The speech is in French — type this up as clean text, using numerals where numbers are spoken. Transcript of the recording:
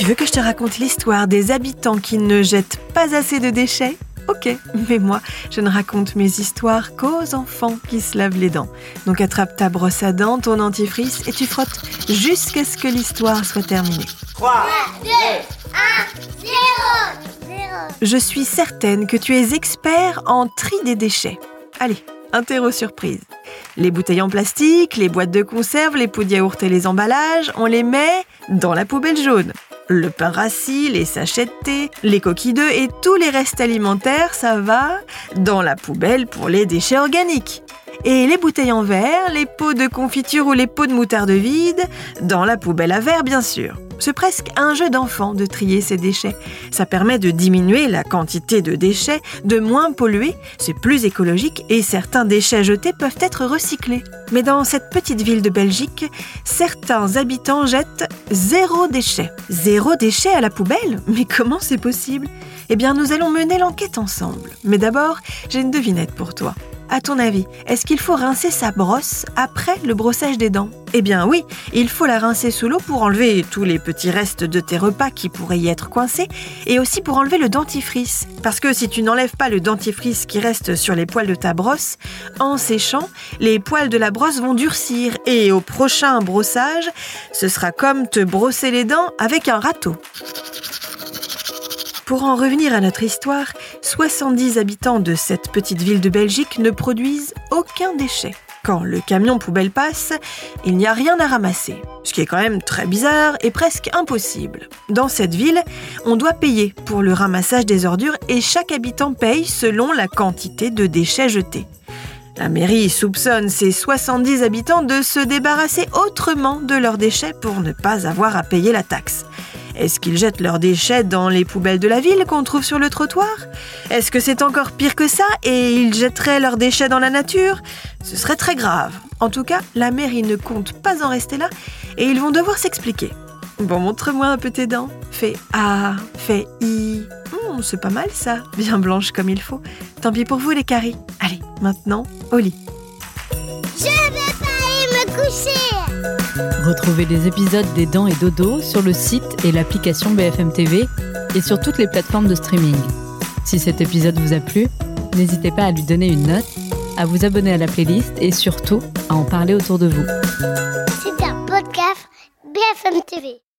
Tu veux que je te raconte l'histoire des habitants qui ne jettent pas assez de déchets ? Ok, mais moi, je ne raconte mes histoires qu'aux enfants qui se lavent les dents. Donc attrape ta brosse à dents, ton dentifrice et tu frottes jusqu'à ce que l'histoire soit terminée. 3, 2, 1, 0. Je suis certaine que tu es expert en tri des déchets. Allez, interro surprise. Les bouteilles en plastique, les boîtes de conserve, les pots de yaourt et les emballages, on les met dans la poubelle jaune. Le pain rassis, les sachets de thé, les coquilles d'œufs et tous les restes alimentaires, ça va dans la poubelle pour les déchets organiques. Et les bouteilles en verre, les pots de confiture ou les pots de moutarde vides, dans la poubelle à verre bien sûr. C'est presque un jeu d'enfant de trier ces déchets. Ça permet de diminuer la quantité de déchets, de moins polluer, c'est plus écologique et certains déchets jetés peuvent être recyclés. Mais dans cette petite ville de Belgique, certains habitants jettent 0 déchet. 0 déchet à la poubelle ? Mais comment c'est possible ? Eh bien, nous allons mener l'enquête ensemble. Mais d'abord, j'ai une devinette pour toi. À ton avis, est-ce qu'il faut rincer sa brosse après le brossage des dents ? Eh bien oui, il faut la rincer sous l'eau pour enlever tous les petits restes de tes repas qui pourraient y être coincés et aussi pour enlever le dentifrice. Parce que si tu n'enlèves pas le dentifrice qui reste sur les poils de ta brosse, en séchant, les poils de la brosse vont durcir et au prochain brossage, ce sera comme te brosser les dents avec un râteau. Pour en revenir à notre histoire, 70 habitants de cette petite ville de Belgique ne produisent aucun déchet. Quand le camion poubelle passe, il n'y a rien à ramasser. Ce qui est quand même très bizarre et presque impossible. Dans cette ville, on doit payer pour le ramassage des ordures et chaque habitant paye selon la quantité de déchets jetés. La mairie soupçonne ces 70 habitants de se débarrasser autrement de leurs déchets pour ne pas avoir à payer la taxe. Est-ce qu'ils jettent leurs déchets dans les poubelles de la ville qu'on trouve sur le trottoir ? Est-ce que c'est encore pire que ça et ils jetteraient leurs déchets dans la nature ? Ce serait très grave. En tout cas, la mairie ne compte pas en rester là et ils vont devoir s'expliquer. Bon, montre-moi un peu tes dents. Fais A, fais I. C'est pas mal ça, bien blanche comme il faut. Tant pis pour vous les caries. Allez, maintenant, au lit. Je vais pas aller me coucher. Retrouvez les épisodes des Dents et Dodo sur le site et l'application BFM TV et sur toutes les plateformes de streaming. Si cet épisode vous a plu, n'hésitez pas à lui donner une note, à vous abonner à la playlist et surtout à en parler autour de vous. C'est un podcast BFM TV.